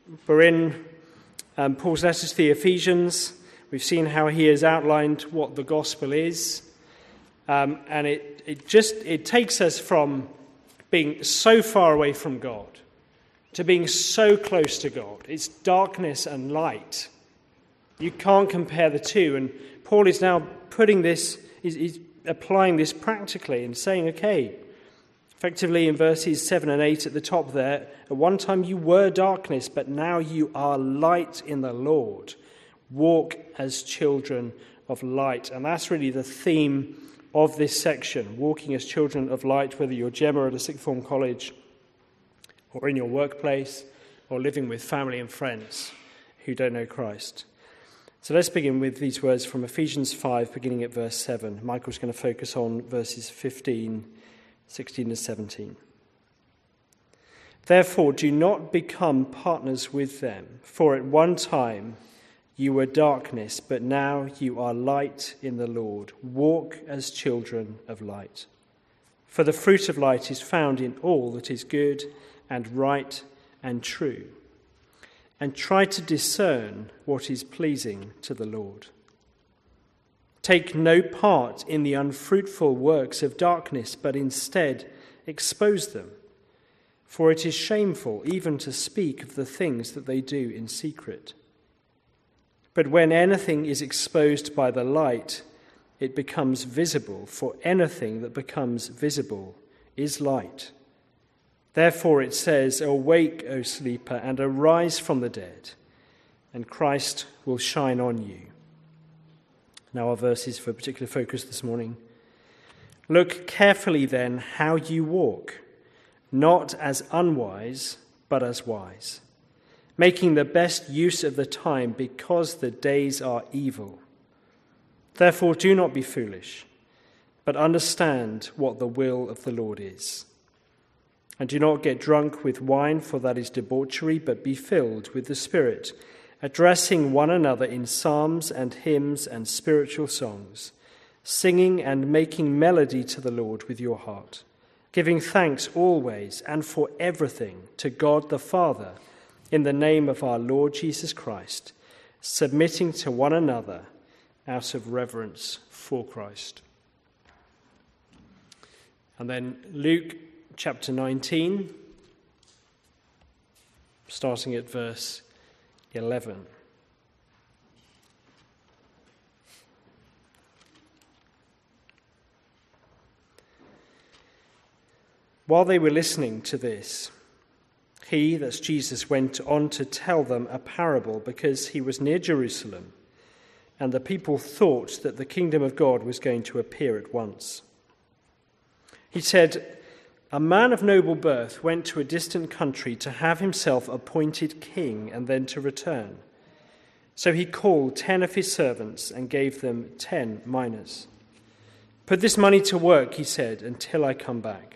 We're in Paul's letter to the Ephesians. We've seen how he has outlined what the gospel is. And it takes us from being so far away from God to being so close to God. It's darkness and light. You can't compare the two. And Paul is now putting this, he's applying this practically and saying, okay, effectively in verses 7 and 8 at the top there, at one time you were darkness, but now you are light in the Lord. Walk as children of light. And that's really the theme of this section, walking as children of light, whether you're Gemma at a sixth form college or in your workplace or living with family and friends who don't know Christ. So let's begin with these words from Ephesians 5, beginning at verse 7. Michael's going to focus on verses 15, 16 and 17. Therefore, do not become partners with them, for at one time you were darkness, but now you are light in the Lord. Walk as children of light. For the fruit of light is found in all that is good and right and true. And try to discern what is pleasing to the Lord. Take no part in the unfruitful works of darkness, but instead expose them. For it is shameful even to speak of the things that they do in secret. But when anything is exposed by the light, it becomes visible, for anything that becomes visible is light. Therefore it says, awake, O sleeper, and arise from the dead, and Christ will shine on you. Now our verses for particular focus this morning. Look carefully then how you walk, not as unwise, but as wise, making the best use of the time because the days are evil. Therefore do not be foolish, but understand what the will of the Lord is. And do not get drunk with wine, for that is debauchery, but be filled with the Spirit, addressing one another in psalms and hymns and spiritual songs, singing and making melody to the Lord with your heart, giving thanks always and for everything to God the Father, in the name of our Lord Jesus Christ, submitting to one another out of reverence for Christ. And then Luke chapter 19, starting at verse 11. While they were listening to this, he, that's Jesus, went on to tell them a parable because he was near Jerusalem, and the people thought that the kingdom of God was going to appear at once. He said, a man of noble birth went to a distant country to have himself appointed king and then to return. So he called 10 of his servants and gave them 10 minas. Put this money to work, he said, until I come back.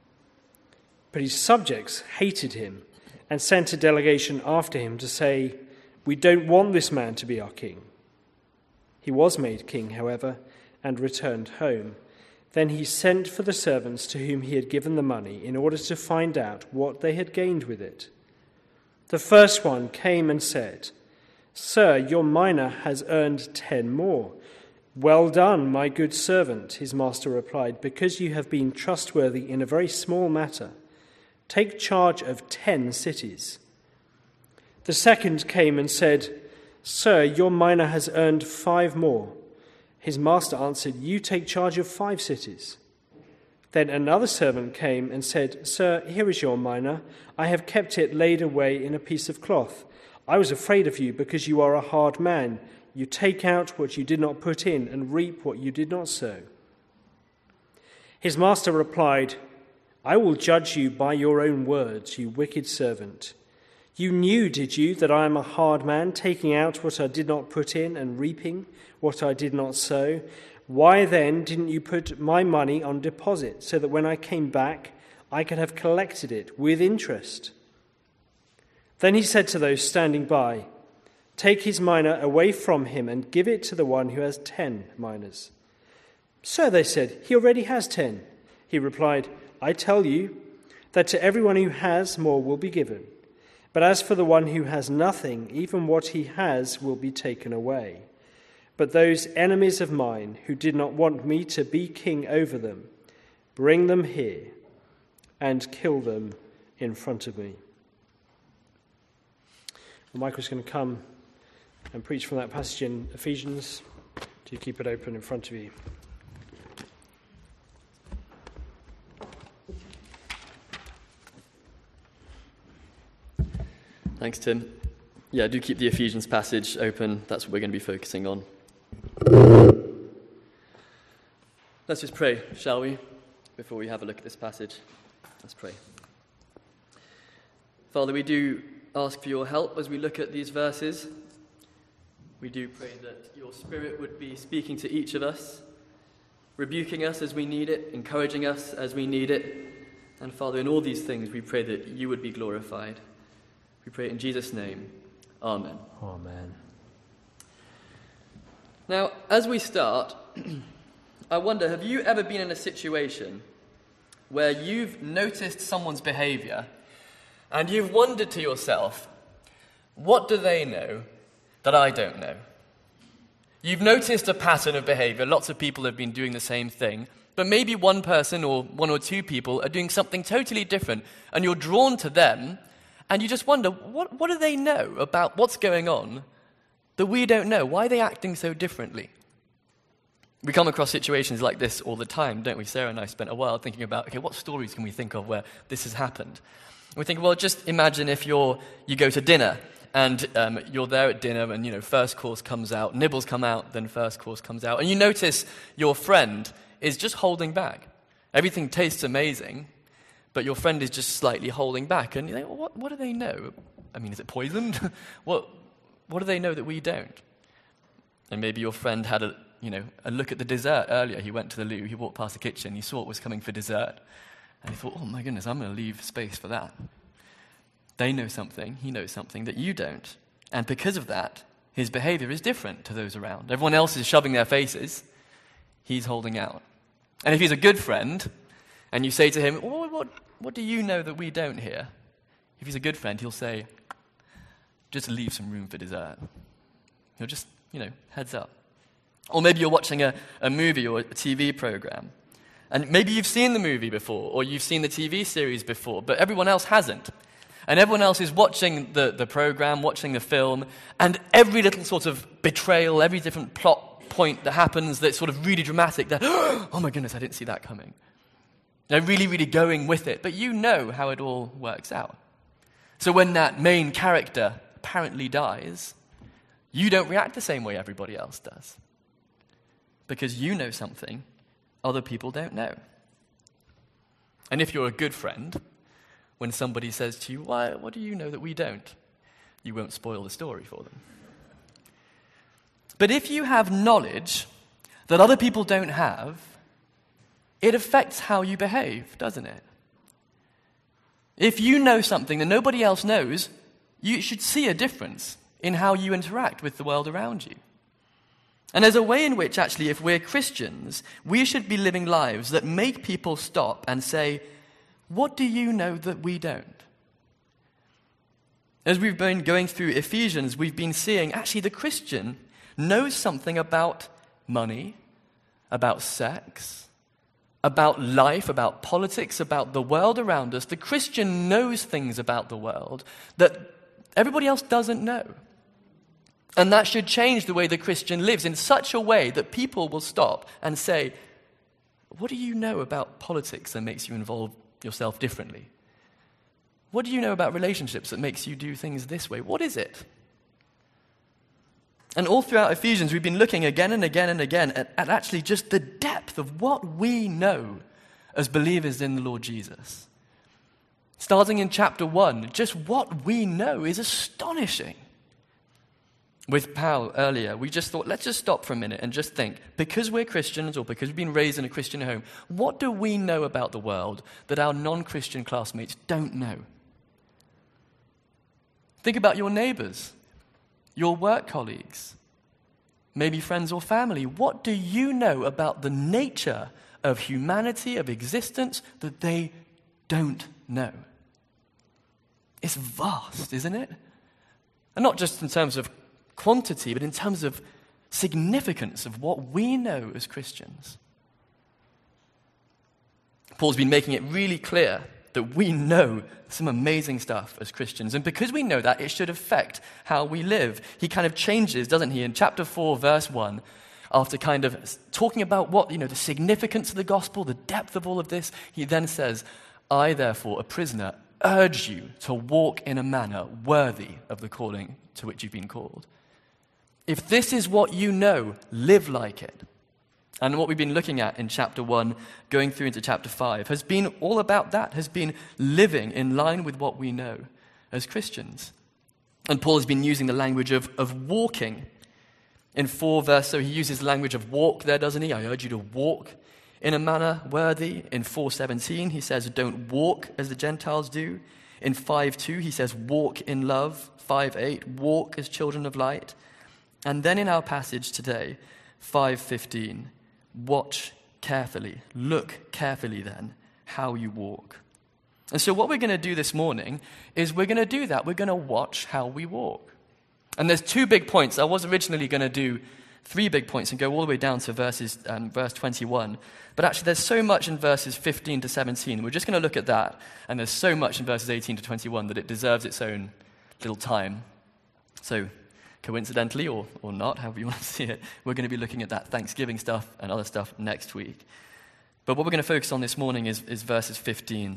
But his subjects hated him and sent a delegation after him to say, we don't want this man to be our king. He was made king, however, and returned home. Then he sent for the servants to whom he had given the money in order to find out what they had gained with it. The first one came and said, Sir, your mina has earned 10 more. Well done, my good servant, his master replied, because you have been trustworthy in a very small matter. Take charge of 10 cities. The second came and said, Sir, your mina has earned 5 more. His master answered, you take charge of 5 cities. Then another servant came and said, Sir, here is your mina. I have kept it laid away in a piece of cloth. I was afraid of you because you are a hard man. You take out what you did not put in and reap what you did not sow. His master replied, I will judge you by your own words, you wicked servant. You knew, did you, that I am a hard man, taking out what I did not put in and reaping what I did not sow? Why then didn't you put my money on deposit so that when I came back I could have collected it with interest? Then he said to those standing by, take his mina away from him and give it to the one who has 10 minas. Sir, they said, he already has 10. He replied, I tell you that to everyone who has, more will be given. But as for the one who has nothing, even what he has will be taken away. But those enemies of mine who did not want me to be king over them, bring them here and kill them in front of me." Well, Michael's going to come and preach from that passage in Ephesians. Do you keep it open in front of you? Thanks, Tim. Yeah, do keep the Ephesians passage open. That's what we're going to be focusing on. Let's just pray, shall we, before we have a look at this passage? Let's pray. Father, we do ask for your help as we look at these verses. We do pray that your Spirit would be speaking to each of us, rebuking us as we need it, encouraging us as we need it. And Father, in all these things, we pray that you would be glorified. We pray in Jesus' name. Amen. Amen. Now, as we start, I wonder, have you ever been in a situation where you've noticed someone's behavior and you've wondered to yourself, what do they know that I don't know? You've noticed a pattern of behavior. Lots of people have been doing the same thing, but maybe one person or one or two people are doing something totally different, and you're drawn to them, and you just wonder, what do they know about what's going on that we don't know? Why are they acting so differently? We come across situations like this all the time, don't we? Sarah and I spent a while thinking about, okay, what stories can we think of where this has happened? And we think, well, just imagine if you go to dinner, and you're there at dinner, and, first course comes out, nibbles come out, then first course comes out, and you notice your friend is just holding back. Everything tastes amazing, but your friend is just slightly holding back, and you think, well, what do they know? I mean, is it poisoned? What do they know that we don't? And maybe your friend had a look at the dessert earlier. He went to the loo, he walked past the kitchen, he saw what was coming for dessert, and he thought, oh my goodness, I'm going to leave space for that. They know something, he knows something that you don't. And because of that, his behavior is different to those around. Everyone else is shoving their faces, he's holding out. And if he's a good friend, and you say to him, what do you know that we don't here? If he's a good friend, he'll say, just leave some room for dessert. He'll just, heads up. Or maybe you're watching a movie or a TV program, and maybe you've seen the movie before, or you've seen the TV series before, but everyone else hasn't. And everyone else is watching the program, watching the film, and every little sort of betrayal, every different plot point that happens that's sort of really dramatic, they're, oh my goodness, I didn't see that coming. They're really, really going with it, but you know how it all works out. So when that main character apparently dies, you don't react the same way everybody else does, because you know something other people don't know. And if you're a good friend, when somebody says to you, what do you know that we don't? You won't spoil the story for them. But if you have knowledge that other people don't have, it affects how you behave, doesn't it? If you know something that nobody else knows, you should see a difference in how you interact with the world around you. And there's a way in which, actually, if we're Christians, we should be living lives that make people stop and say, what do you know that we don't? As we've been going through Ephesians, we've been seeing, actually, the Christian knows something about money, about sex, about life, about politics, about the world around us. The Christian knows things about the world that everybody else doesn't know. And that should change the way the Christian lives in such a way that people will stop and say, what do you know about politics that makes you involve yourself differently? What do you know about relationships that makes you do things this way? What is it? And all throughout Ephesians, we've been looking again and again and again at actually just the depth of what we know as believers in the Lord Jesus. Starting in chapter 1, just what we know is astonishing. With Paul earlier, we just thought, let's just stop for a minute and just think, because we're Christians or because we've been raised in a Christian home, what do we know about the world that our non-Christian classmates don't know? Think about your neighbors, your work colleagues, maybe friends or family. What do you know about the nature of humanity, of existence, that they don't know? It's vast, isn't it? And not just in terms of quantity, but in terms of significance of what we know as Christians. Paul's been making it really clear that we know some amazing stuff as Christians. And because we know that, it should affect how we live. He kind of changes, doesn't he, in chapter 4, verse 1, after kind of talking about what, the significance of the gospel, the depth of all of this, he then says, I, therefore, a prisoner, urge you to walk in a manner worthy of the calling to which you've been called. If this is what you know, live like it. And what we've been looking at in chapter 1, going through into chapter 5, has been all about that, has been living in line with what we know as Christians. And Paul has been using the language of walking. In 4 verse, so he uses the language of walk there, doesn't he? I urge you to walk in a manner worthy. In 4:17, he says, don't walk as the Gentiles do. In 5:2, he says, walk in love. 5:8, walk as children of light. And then in our passage today, 5:15, watch carefully, look carefully then how you walk. And so what we're going to do this morning is we're going to do that. We're going to watch how we walk. And there's 2 big points. I was originally going to do 3 big points and go all the way down to verse 21. But actually there's so much in verses 15 to 17. We're just going to look at that. And there's so much in verses 18 to 21 that it deserves its own little time. So coincidentally or not, however you want to see it, we're going to be looking at that Thanksgiving stuff and other stuff next week. But what we're going to focus on this morning is verses 15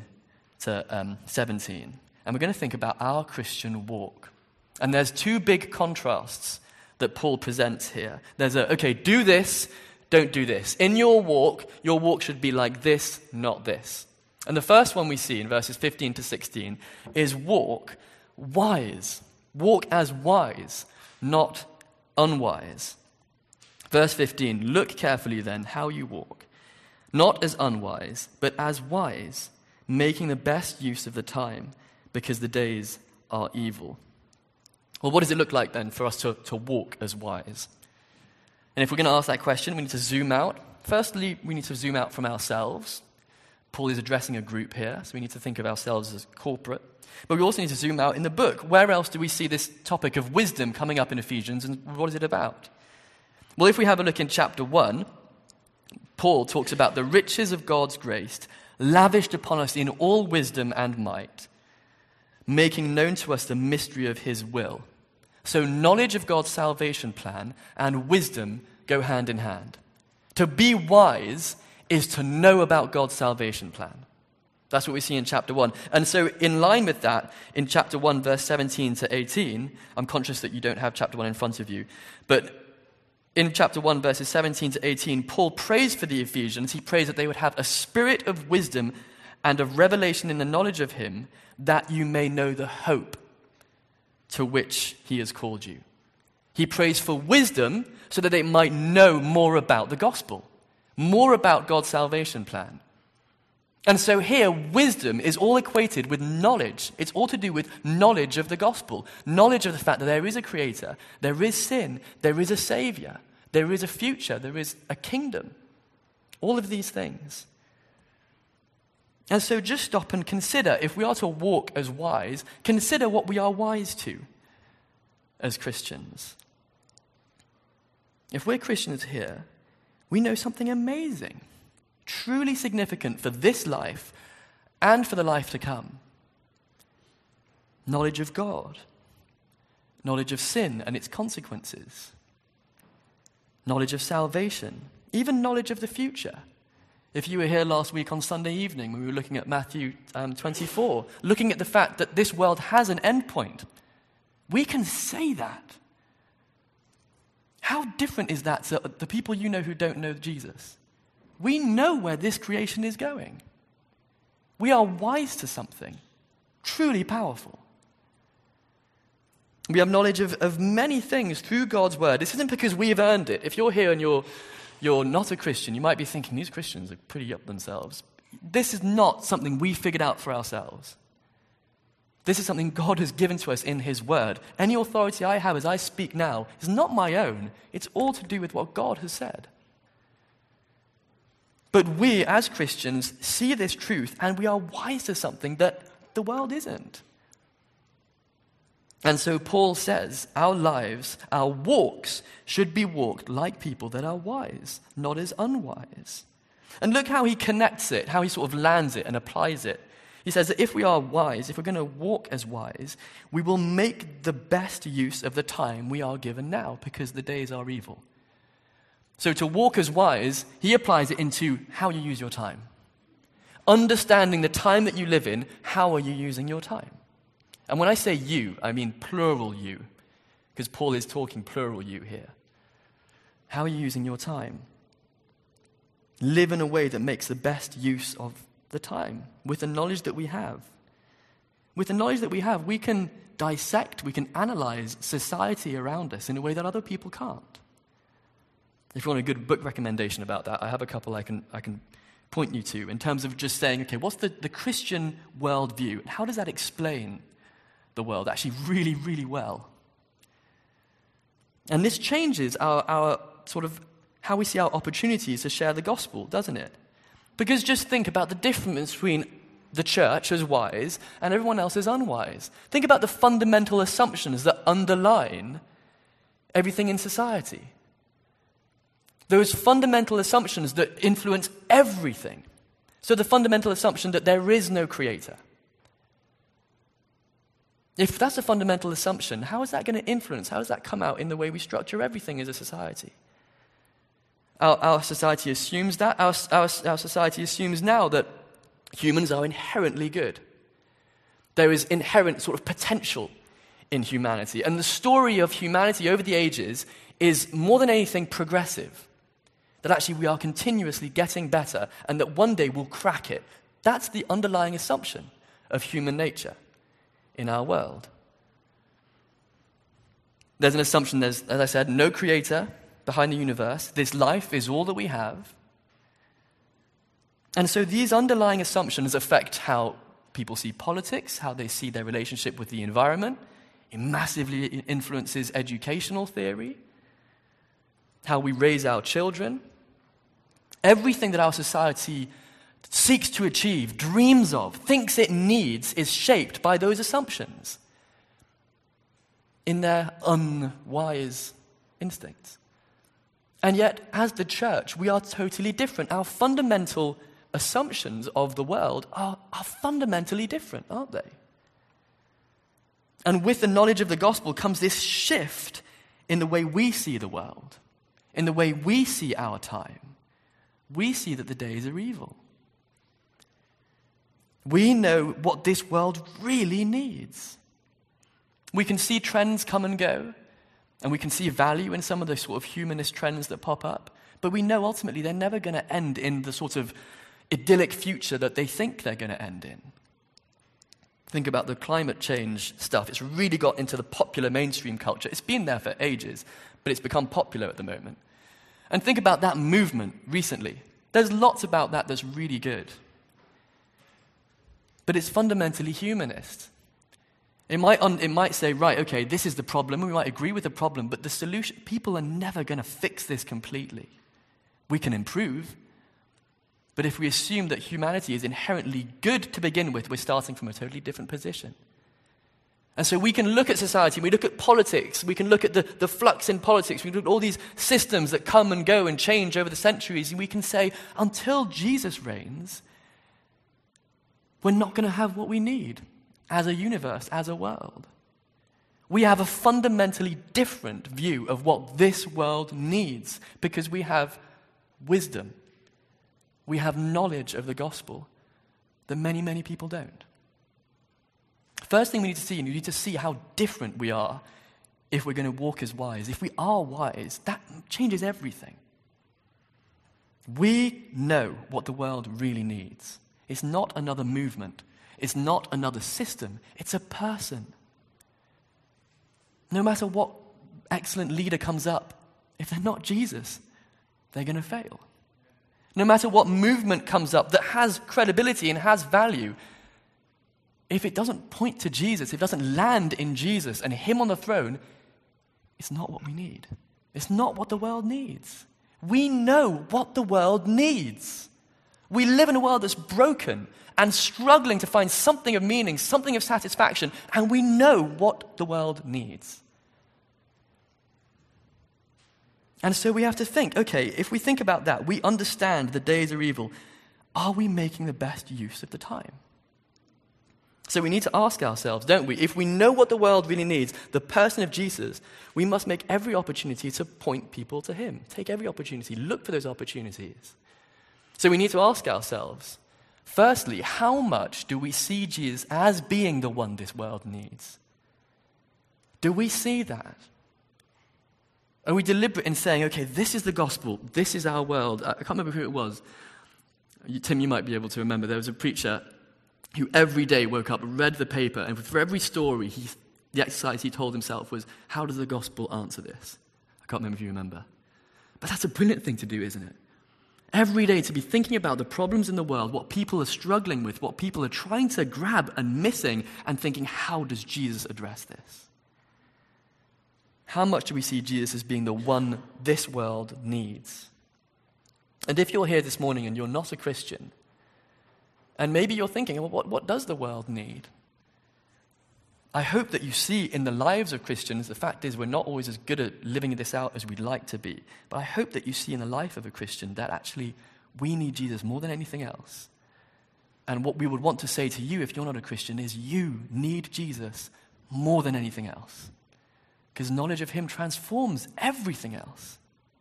to 17. And we're going to think about our Christian walk. And there's 2 big contrasts that Paul presents here. There's do this, don't do this. In your walk should be like this, not this. And the first one we see in verses 15 to 16 is walk wise. Walk as wise, not unwise. Verse 15, look carefully then how you walk, not as unwise, but as wise, making the best use of the time, because the days are evil. Well, what does it look like then for us to walk as wise? And if we're going to ask that question, we need to zoom out. Firstly, we need to zoom out from ourselves. Paul is addressing a group here, so we need to think of ourselves as corporate. But we also need to zoom out in the book. Where else do we see this topic of wisdom coming up in Ephesians, and what is it about? Well, if we have a look in chapter 1, Paul talks about the riches of God's grace lavished upon us in all wisdom and might, making known to us the mystery of his will. So knowledge of God's salvation plan and wisdom go hand in hand. To be wise is to know about God's salvation plan. That's what we see in chapter 1. And so in line with that, in chapter 1, verse 17 to 18, I'm conscious that you don't have chapter 1 in front of you, but in chapter 1, verses 17 to 18, Paul prays for the Ephesians. He prays that they would have a spirit of wisdom and of revelation in the knowledge of him, that you may know the hope to which he has called you. He prays for wisdom so that they might know more about the gospel, more about God's salvation plan. And so here, wisdom is all equated with knowledge. It's all to do with knowledge of the gospel, knowledge of the fact that there is a creator, there is sin, there is a savior, there is a future, there is a kingdom. All of these things. And so just stop and consider, if we are to walk as wise, consider what we are wise to as Christians. If we're Christians here, we know something amazing, truly significant for this life and for the life to come. Knowledge of God, knowledge of sin and its consequences, knowledge of salvation, even knowledge of the future. If you were here last week on Sunday evening when we were looking at Matthew 24, looking at the fact that this world has an end point, we can say that. How different is that to the people you know who don't know Jesus? We know where this creation is going. We are wise to something truly powerful. We have knowledge of many things through God's word. This isn't because we've earned it. If you're here and you're not a Christian, you might be thinking, these Christians are pretty up themselves. This is not something we figured out for ourselves. This is something God has given to us in his word. Any authority I have as I speak now is not my own. It's all to do with what God has said. But we, as Christians, see this truth and we are wise to something that the world isn't. And so Paul says our lives, our walks, should be walked like people that are wise, not as unwise. And look how he connects it, how he sort of lands it and applies it. He says that if we are wise, if we're going to walk as wise, we will make the best use of the time we are given now, because the days are evil. So to walk as wise, he applies it into how you use your time. Understanding the time that you live in, how are you using your time? And when I say you, I mean plural you, because Paul is talking plural you here. How are you using your time? Live in a way that makes the best use of the time, with the knowledge that we have. With the knowledge that we have, we can dissect, we can analyze society around us in a way that other people can't. If you want a good book recommendation about that, I have a couple I can point you to in terms of just saying, okay, what's the Christian worldview? And how does that explain the world actually really, really well? And this changes our sort of how we see our opportunities to share the gospel, doesn't it? Because just think about the difference between the church as wise and everyone else as unwise. Think about the fundamental assumptions that underline everything in society. Those fundamental assumptions that influence everything. So the fundamental assumption that there is no creator. If that's a fundamental assumption, how is that going to influence? How does that come out in the way we structure everything as a society? Our society assumes that. Our society assumes now that humans are inherently good. There is inherent sort of potential in humanity. And the story of humanity over the ages is more than anything progressive. That actually we are continuously getting better and that one day we'll crack it. That's the underlying assumption of human nature in our world. There's an assumption, as I said, no creator behind the universe. This life is all that we have. And so these underlying assumptions affect how people see politics, how they see their relationship with the environment. It massively influences educational theory, how we raise our children. Everything that our society seeks to achieve, dreams of, thinks it needs, is shaped by those assumptions in their unwise instincts. And yet, as the church, we are totally different. Our fundamental assumptions of the world are fundamentally different, aren't they? And with the knowledge of the gospel comes this shift in the way we see the world, in the way we see our time. We see that the days are evil. We know what this world really needs. We can see trends come and go, and we can see value in some of the sort of humanist trends that pop up, but we know ultimately they're never going to end in the sort of idyllic future that they think they're going to end in. Think about the climate change stuff. It's really got into the popular mainstream culture. It's been there for ages, but it's become popular at the moment. And think about that movement recently. There's lots about that that's really good. But it's fundamentally humanist. It might say, right, okay, this is the problem, we might agree with the problem, but the solution, people are never going to fix this completely. We can improve, but if we assume that humanity is inherently good to begin with, we're starting from a totally different position. And so we can look at society, we look at politics, we can look at the flux in politics, we look at all these systems that come and go and change over the centuries, and we can say, until Jesus reigns, we're not going to have what we need as a universe, as a world. We have a fundamentally different view of what this world needs because we have wisdom. We have knowledge of the gospel that many, many people don't. First thing we need to see, and you need to see how different we are if we're going to walk as wise. If we are wise, that changes everything. We know what the world really needs. It's not another movement. It's not another system. It's a person. No matter what excellent leader comes up, if they're not Jesus, they're going to fail. No matter what movement comes up that has credibility and has value, if it doesn't point to Jesus, if it doesn't land in Jesus and Him on the throne, it's not what we need. It's not what the world needs. We know what the world needs. We live in a world that's broken and struggling to find something of meaning, something of satisfaction, and we know what the world needs. And so we have to think, okay, if we think about that, we understand the days are evil. Are we making the best use of the time? So we need to ask ourselves, don't we? If we know what the world really needs, the person of Jesus, we must make every opportunity to point people to him. Take every opportunity, look for those opportunities. So we need to ask ourselves, firstly, how much do we see Jesus as being the one this world needs? Do we see that? Are we deliberate in saying, okay, this is the gospel, this is our world? I can't remember who it was. Tim, you might be able to remember. There was a preacher who every day woke up, read the paper, and for every story, the exercise he told himself was, how does the gospel answer this? I can't remember if you remember. But that's a brilliant thing to do, isn't it? Every day to be thinking about the problems in the world, what people are struggling with, what people are trying to grab and missing, and thinking, how does Jesus address this? How much do we see Jesus as being the one this world needs? And if you're here this morning and you're not a Christian, and maybe you're thinking, well, what does the world need? I hope that you see in the lives of Christians, the fact is we're not always as good at living this out as we'd like to be, but I hope that you see in the life of a Christian that actually we need Jesus more than anything else. And what we would want to say to you if you're not a Christian is you need Jesus more than anything else. Because knowledge of him transforms everything else.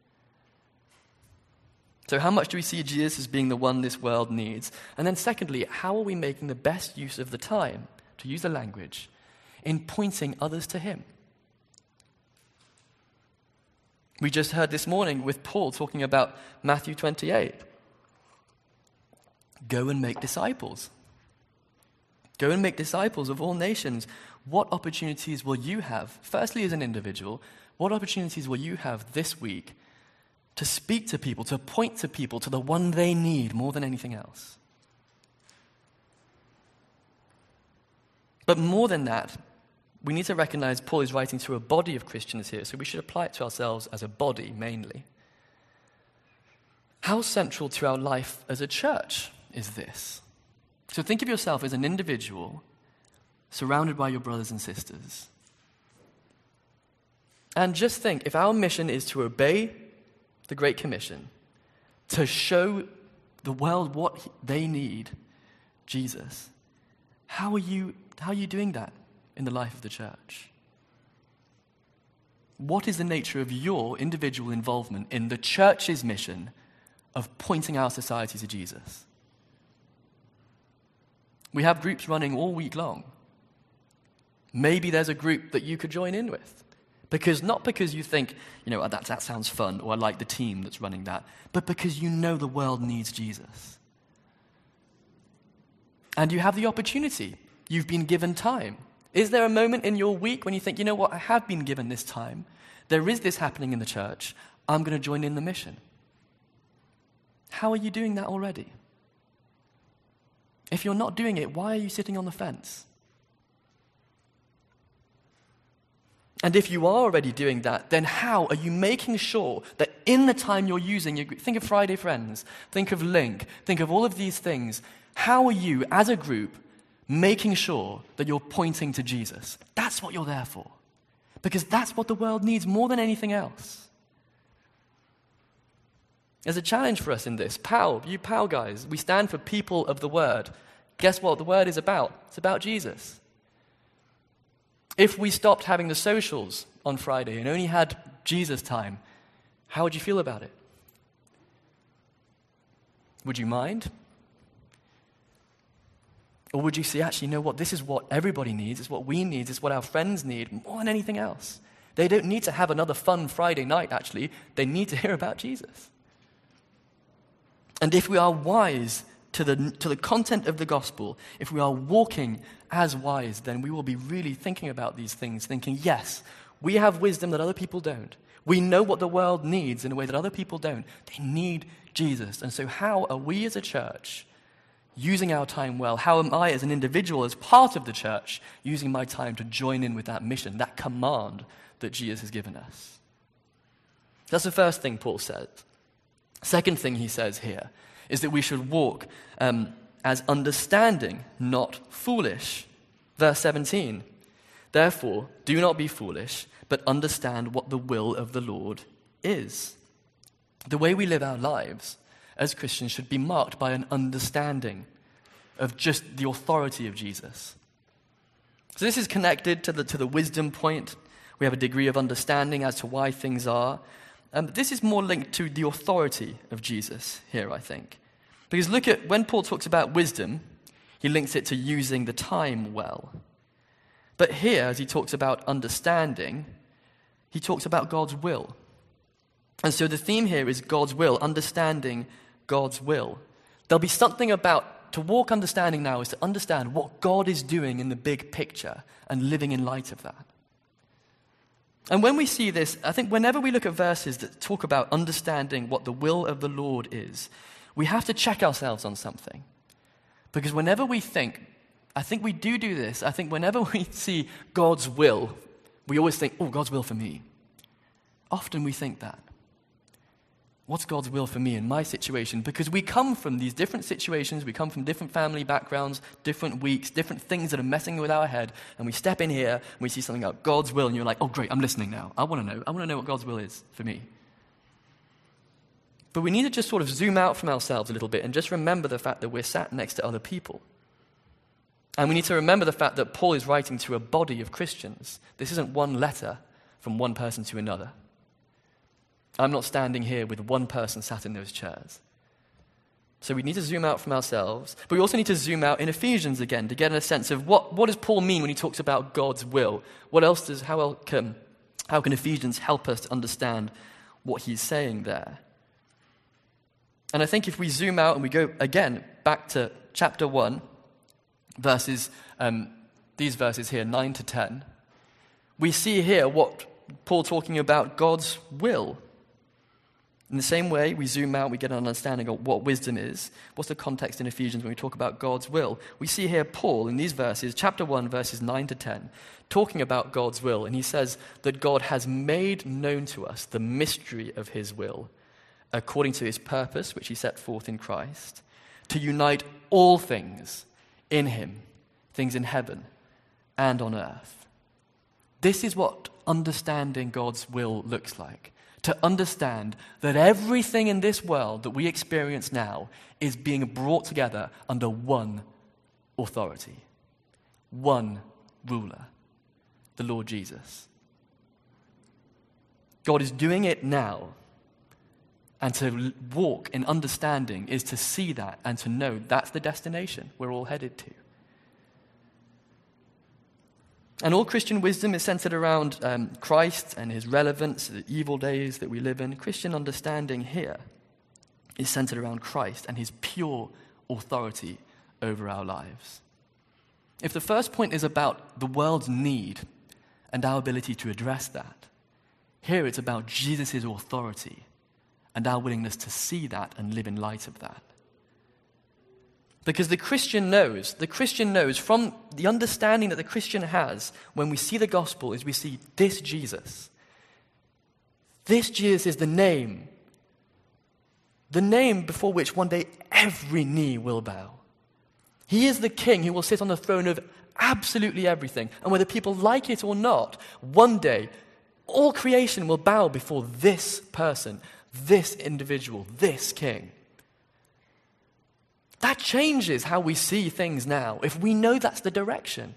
So how much do we see Jesus as being the one this world needs? And then secondly, how are we making the best use of the time, to use the language, in pointing others to him? We just heard this morning with Paul talking about Matthew 28. Go and make disciples. Go and make disciples of all nations. What opportunities will you have, firstly as an individual, what opportunities will you have this week to speak to people, to point to people to the one they need more than anything else? But more than that, we need to recognize Paul is writing to a body of Christians here, so we should apply it to ourselves as a body mainly. How central to our life as a church is this? So think of yourself as an individual surrounded by your brothers and sisters. And just think, if our mission is to obey the Great Commission, to show the world what they need, Jesus, how are you doing that in the life of the church? What is the nature of your individual involvement in the church's mission of pointing our society to Jesus? We have groups running all week long. Maybe there's a group that you could join in with. Not because you think, that sounds fun, or I like the team that's running that, but because you know the world needs Jesus. And you have the opportunity. You've been given time. Is there a moment in your week when you think, I have been given this time. There is this happening in the church. I'm going to join in the mission. How are you doing that already? If you're not doing it, why are you sitting on the fence? And if you are already doing that, then how are you making sure that in the time you're using, think of Friday Friends, think of Link, think of all of these things, how are you as a group making sure that you're pointing to Jesus? That's what you're there for. Because that's what the world needs more than anything else. There's a challenge for us in this. You POW guys, we stand for people of the Word. Guess what the Word is about? It's about Jesus. If we stopped having the socials on Friday and only had Jesus time, how would you feel about it? Would you mind? Or would you say, actually, you know what? This is what everybody needs. It's what we need. It's what our friends need more than anything else. They don't need to have another fun Friday night, actually. They need to hear about Jesus. And if we are wise to the content of the gospel, if we are walking as wise, then we will be really thinking about these things, thinking, yes, we have wisdom that other people don't. We know what the world needs in a way that other people don't. They need Jesus. And so how are we as a church using our time well? How am I as an individual, as part of the church, using my time to join in with that mission, that command that Jesus has given us? That's the first thing Paul says. Second thing he says here is that we should walk as understanding, not foolish. Verse 17, therefore, do not be foolish, but understand what the will of the Lord is. The way we live our lives as Christians should be marked by an understanding of just the authority of Jesus. So this is connected to the wisdom point. We have a degree of understanding as to why things are. This is more linked to the authority of Jesus here, I think. Because look at, when Paul talks about wisdom, he links it to using the time well. But here, as he talks about understanding, he talks about God's will. And so the theme here is God's will, understanding God's will. There'll be something about, to walk understanding now is to understand what God is doing in the big picture and living in light of that. And when we see this, I think whenever we look at verses that talk about understanding what the will of the Lord is, we have to check ourselves on something. Because whenever we think, I think we do this, I think whenever we see God's will, we always think, oh, God's will for me. Often we think that. What's God's will for me in my situation? Because we come from these different situations, we come from different family backgrounds, different weeks, different things that are messing with our head, and we step in here and we see something about God's will, and you're like, oh great, I'm listening now. I want to know what God's will is for me. But we need to just sort of zoom out from ourselves a little bit and just remember the fact that we're sat next to other people. And we need to remember the fact that Paul is writing to a body of Christians. This isn't one letter from one person to another. I'm not standing here with one person sat in those chairs. So we need to zoom out from ourselves, but we also need to zoom out in Ephesians again to get a sense of what does Paul mean when he talks about God's will? How can Ephesians help us to understand what he's saying there? And I think if we zoom out and we go again back to chapter 1, these verses here, 9 to 10, we see here what Paul talking about God's will. In the same way, we zoom out, we get an understanding of what wisdom is. What's the context in Ephesians when we talk about God's will? We see here Paul in these verses, chapter 1, verses 9 to 10, talking about God's will. And he says that God has made known to us the mystery of his will, according to his purpose, which he set forth in Christ, to unite all things in him, things in heaven and on earth. This is what understanding God's will looks like. To understand that everything in this world that we experience now is being brought together under one authority, one ruler, the Lord Jesus. God is doing it now. And to walk in understanding is to see that and to know that's the destination we're all headed to. And all Christian wisdom is centered around Christ and his relevance, the evil days that we live in. Christian understanding here is centered around Christ and his pure authority over our lives. If the first point is about the world's need and our ability to address that, here it's about Jesus' authority and our willingness to see that and live in light of that. Because the Christian knows from the understanding that the Christian has when we see the gospel is we see this Jesus. This Jesus is the name before which one day every knee will bow. He is the king who will sit on the throne of absolutely everything. And whether people like it or not, one day all creation will bow before this person, this individual, this king. That changes how we see things now, if we know that's the direction.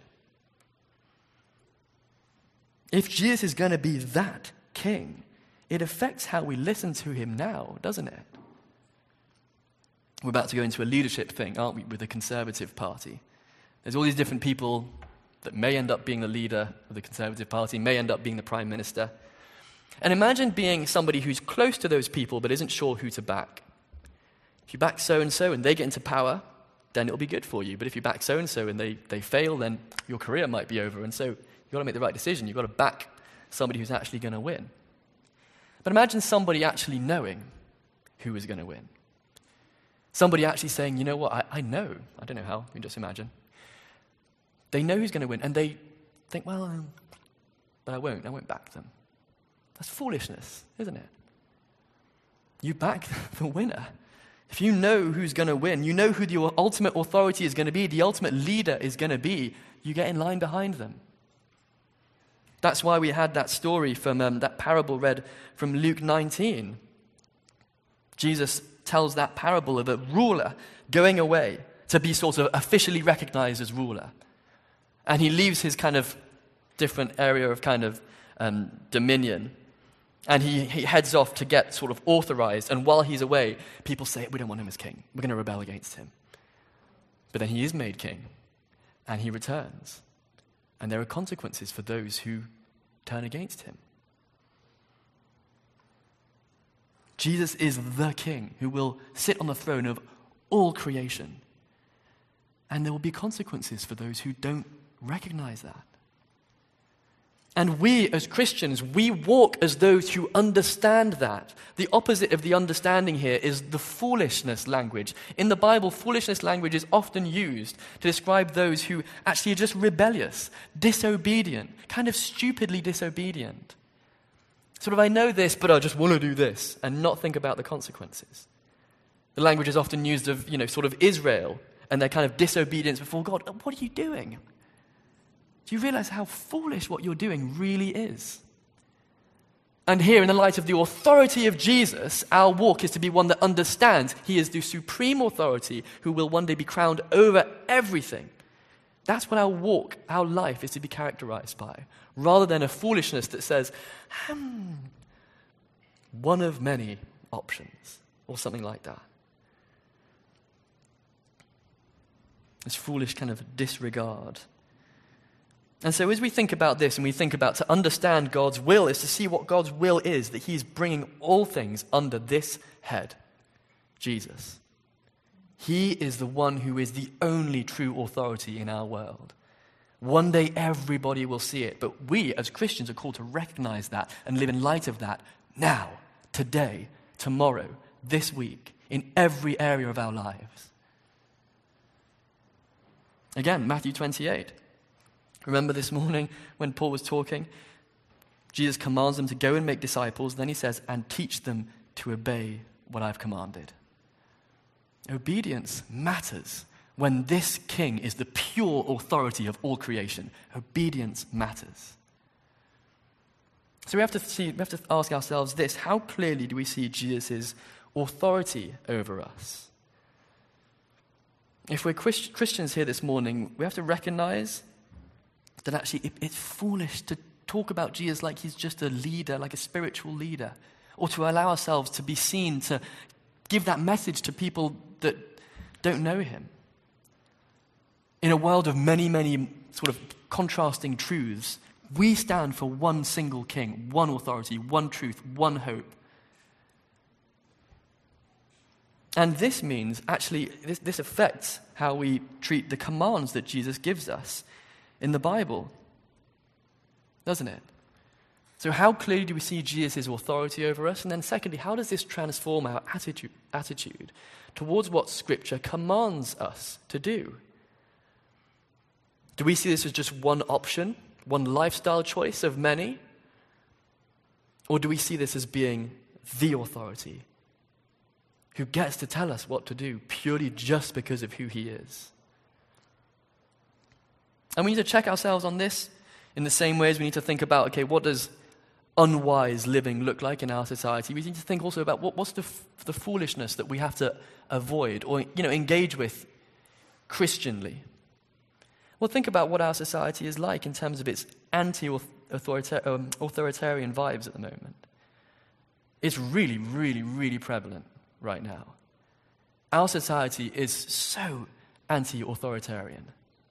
If Jesus is going to be that king, it affects how we listen to him now, doesn't it? We're about to go into a leadership thing, aren't we, with the Conservative Party? There's all these different people that may end up being the leader of the Conservative Party, may end up being the Prime Minister. And imagine being somebody who's close to those people but isn't sure who to back. If you back so-and-so and they get into power, then it'll be good for you. But if you back so-and-so and they fail, then your career might be over. And so you've got to make the right decision. You've got to back somebody who's actually going to win. But imagine somebody actually knowing who is going to win. Somebody actually saying, you know what, I know. I don't know how. You can just imagine. They know who's going to win. And they think, well, but I won't back them. That's foolishness, isn't it? You back the winner. if you know who's going to win, you know who the ultimate authority is going to be, the ultimate leader is going to be, you get in line behind them. That's why we had that story from that parable read from Luke 19. Jesus tells that parable of a ruler going away to be sort of officially recognized as ruler. And he leaves his kind of different area of kind of dominion. And he heads off to get sort of authorized. And while he's away, people say, we don't want him as king. We're going to rebel against him. But then he is made king. And he returns. And there are consequences for those who turn against him. Jesus is the king who will sit on the throne of all creation. And there will be consequences for those who don't recognize that. And we as Christians, we walk as those who understand that. The opposite of the understanding here is the foolishness language. In the Bible, foolishness language is often used to describe those who actually are just rebellious, disobedient, kind of stupidly disobedient. Sort of, I know this, but I just want to do this, and not think about the consequences. The language is often used of, sort of Israel and their kind of disobedience before God. What are you doing? Do you realize how foolish what you're doing really is? And here, in the light of the authority of Jesus, our walk is to be one that understands he is the supreme authority who will one day be crowned over everything. That's what our walk, our life is to be characterized by, rather than a foolishness that says, one of many options, or something like that. This foolish kind of disregard. And so as we think about this and we think about to understand God's will is to see what God's will is, that he's bringing all things under this head, Jesus. He is the one who is the only true authority in our world. One day everybody will see it, but we as Christians are called to recognize that and live in light of that now, today, tomorrow, this week, in every area of our lives. Again, Matthew 28. Remember this morning when Paul was talking? Jesus commands them to go and make disciples. Then he says, and teach them to obey what I've commanded. Obedience matters when this king is the pure authority of all creation. Obedience matters. So we have to ask ourselves this: how clearly do we see Jesus' authority over us? If we're Christians here this morning, we have to recognize that actually it's foolish to talk about Jesus like he's just a leader, like a spiritual leader, or to allow ourselves to be seen to give that message to people that don't know him. In a world of many, many sort of contrasting truths, we stand for one single king, one authority, one truth, one hope. And this means, actually, this affects how we treat the commands that Jesus gives us in the Bible, doesn't it? So how clearly do we see Jesus' authority over us? And then secondly, how does this transform our attitude towards what Scripture commands us to do? Do we see this as just one option, one lifestyle choice of many? Or do we see this as being the authority who gets to tell us what to do purely just because of who he is? And we need to check ourselves on this in the same way as we need to think about, okay, what does unwise living look like in our society? We need to think also about what's the foolishness that we have to avoid or engage with Christianly. Well, think about what our society is like in terms of its anti-authoritarian vibes at the moment. It's really, really, really prevalent right now. Our society is so anti-authoritarian.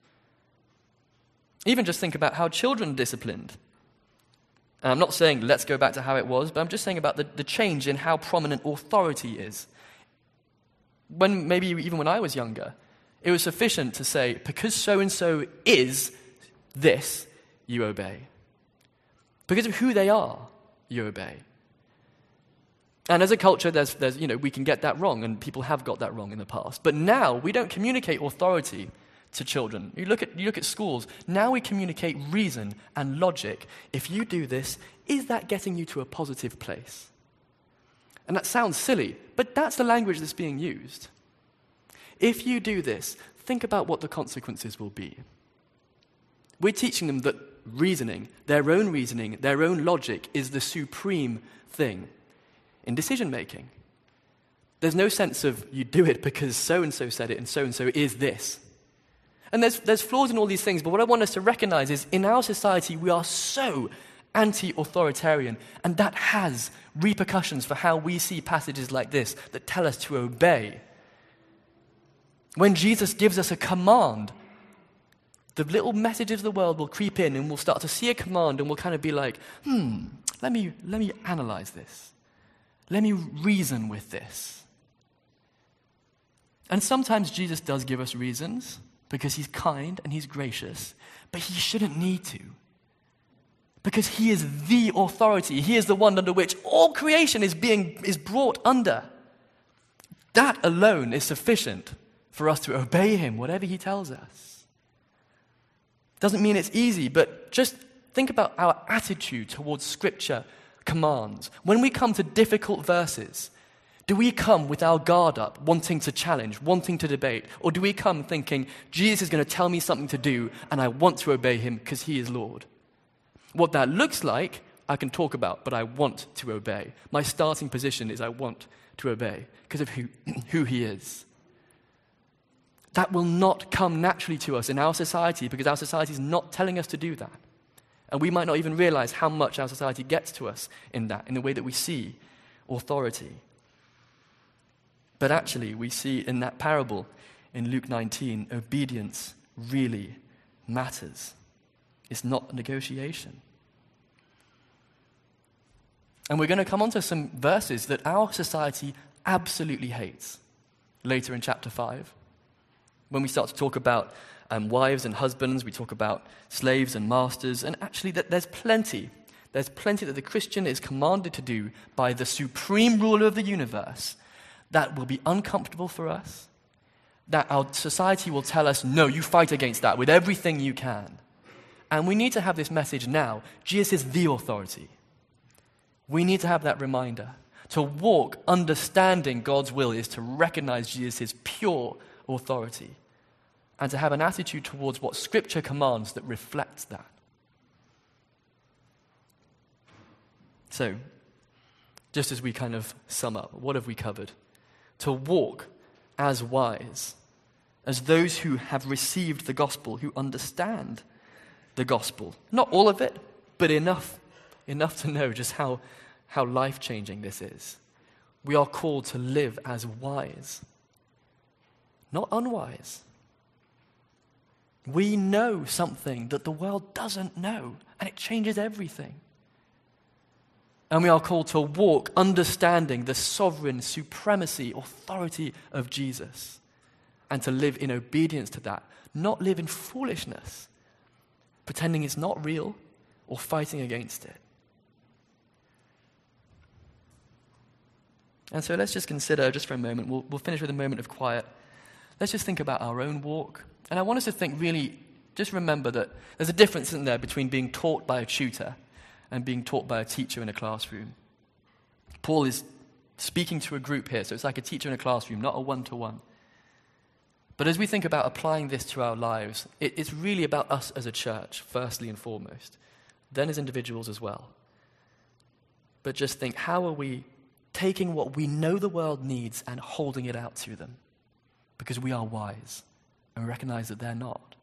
Even just think about how children are disciplined. And I'm not saying let's go back to how it was, but I'm just saying about the change in how prominent authority is. Maybe even when I was younger, it was sufficient to say, because so-and-so is this, you obey. Because of who they are, you obey. And as a culture, there's we can get that wrong, and people have got that wrong in the past. But now, we don't communicate authority to children. You look at schools. Now we communicate reason and logic. If you do this, is that getting you to a positive place? And that sounds silly, but that's the language that's being used. If you do this, think about what the consequences will be. We're teaching them that reasoning, their own logic is the supreme thing in decision-making. There's no sense of you do it because so-and-so said it and so-and-so is this. And there's flaws in all these things, but what I want us to recognize is in our society we are so anti-authoritarian, and that has repercussions for how we see passages like this that tell us to obey. When Jesus gives us a command, the little messages of the world will creep in and we'll start to see a command and we'll kind of be like, let me analyze this. Let me reason with this. And sometimes Jesus does give us reasons because he's kind and he's gracious, but he shouldn't need to. Because he is the authority. He is the one under which all creation is brought under. That alone is sufficient for us to obey him, whatever he tells us. Doesn't mean it's easy, but just think about our attitude towards Scripture commands. When we come to difficult verses, do we come with our guard up, wanting to challenge, wanting to debate? Or do we come thinking, Jesus is going to tell me something to do, and I want to obey him because he is Lord? What that looks like, I can talk about, but I want to obey. My starting position is I want to obey because of who he is. That will not come naturally to us in our society because our society is not telling us to do that. And we might not even realize how much our society gets to us in that, in the way that we see authority. But actually, we see in that parable in Luke 19, obedience really matters. It's not a negotiation. And we're going to come on to some verses that our society absolutely hates later in chapter 5. When we start to talk about wives and husbands, we talk about slaves and masters, and actually there's plenty that the Christian is commanded to do by the supreme ruler of the universe that will be uncomfortable for us, that our society will tell us, no, you fight against that with everything you can. And we need to have this message now. Jesus is the authority. We need to have that reminder. To walk understanding God's will is to recognize Jesus' pure authority and to have an attitude towards what Scripture commands that reflects that. So, just as we kind of sum up, what have we covered? To walk as wise, as those who have received the gospel, who understand the gospel. Not all of it, but enough to know just how life-changing this is. We are called to live as wise, not unwise. We know something that the world doesn't know, and it changes everything. And we are called to walk understanding the sovereign supremacy, authority of Jesus, and to live in obedience to that, not live in foolishness, pretending it's not real or fighting against it. And so let's just consider, just for a moment, we'll finish with a moment of quiet. Let's just think about our own walk. And I want us to think really, just remember that there's a difference in there between being taught by a tutor and being taught by a teacher in a classroom. Paul is speaking to a group here, so it's like a teacher in a classroom, not a one-to-one. But as we think about applying this to our lives, it's really about us as a church, firstly and foremost, then as individuals as well. But just think, how are we taking what we know the world needs and holding it out to them? Because we are wise and recognize that they're not.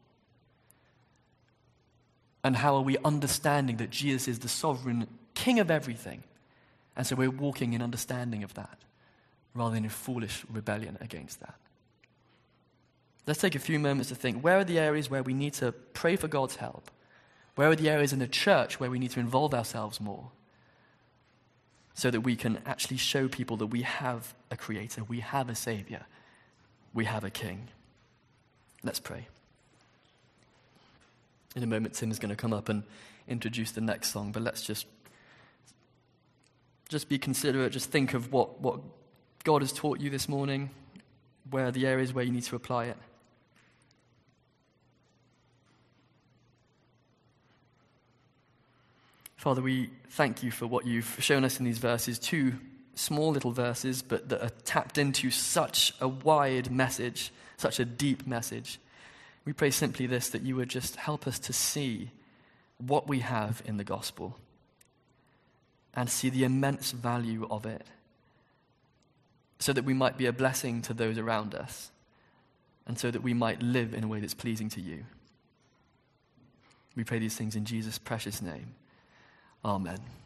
And how are we understanding that Jesus is the sovereign King of everything? And so we're walking in understanding of that, rather than in foolish rebellion against that. Let's take a few moments to think, where are the areas where we need to pray for God's help? Where are the areas in the church where we need to involve ourselves more? So that we can actually show people that we have a creator, we have a savior, we have a king. Let's pray. In a moment, Tim is going to come up and introduce the next song, but let's just be considerate, just think of what God has taught you this morning, where are the areas where you need to apply it. Father, we thank you for what you've shown us in these verses, two small little verses, but that are tapped into such a wide message, such a deep message. We pray simply this, that you would just help us to see what we have in the gospel and see the immense value of it, so that we might be a blessing to those around us, and so that we might live in a way that's pleasing to you. We pray these things in Jesus' precious name. Amen.